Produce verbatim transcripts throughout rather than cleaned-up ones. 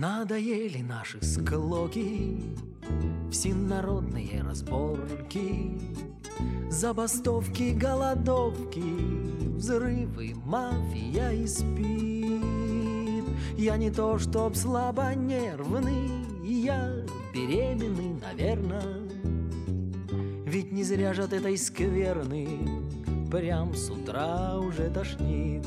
Надоели наши склоки, всенародные разборки, забастовки, голодовки, взрывы, мафия и спид. Я не то чтоб слабонервный, я беременный, наверно. Ведь не зря же от этой скверны прям с утра уже тошнит.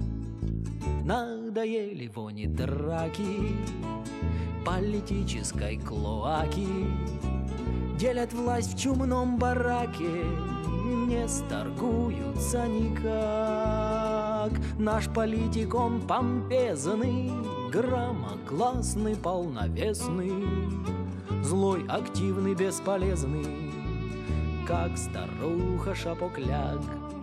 Надоели вони драки, политической клоаки, делят власть в чумном бараке, не сторгуются никак. Наш политик, он помпезный, громогласный, полновесный, злой, активный, бесполезный, как старуха Шапокляк.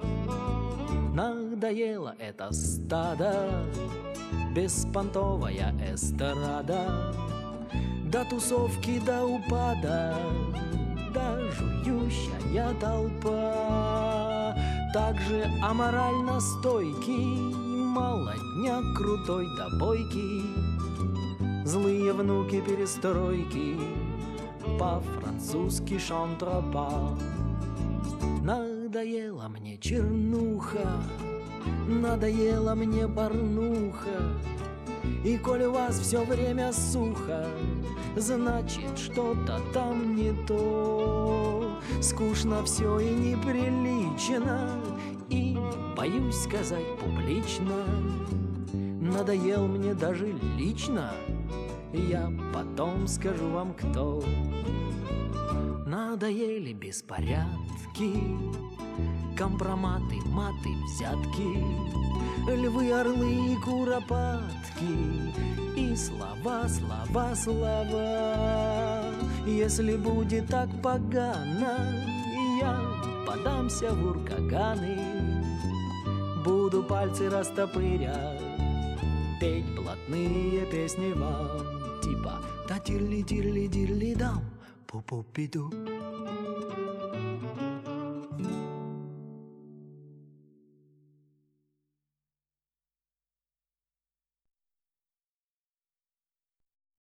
Надоело это стадо, беспонтовая эстрада, до тусовки, до упада, да жующая толпа. Также аморально стойкий, молодняк крутой да бойкий, злые внуки перестройки, по-французски шантропа. Надоела мне чернуха, надоела мне порнуха, и коль у вас все время сухо, значит что-то там не то. Скучно все и неприлично, и боюсь сказать публично, надоел мне даже лично, я потом скажу вам кто. Надоели беспорядки, компроматы, маты, взятки, львы, орлы и куропатки, и слова, слова, слова. Если будет так погано, я подамся в уркаганы, буду пальцы растопыря петь блатные песни вам, типа та-тирли-тирли-дирли-дам, пу-пу-пиду.